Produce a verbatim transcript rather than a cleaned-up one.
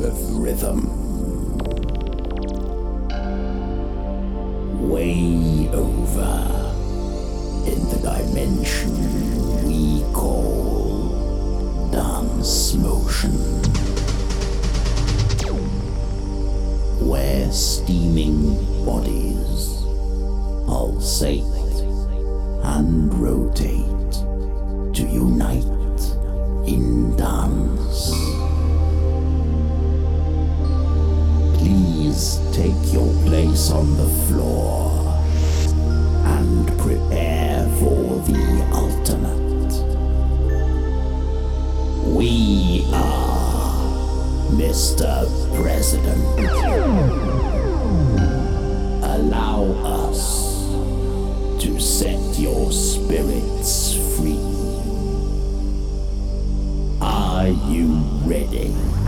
of rhythm. Way over in the dimension we call dance motion, where steaming bodies pulsate and rotate to unite in dance. Please take your place on the floor and prepare for the ultimate. We are Mister President. Allow us to set your spirits free. Are you ready?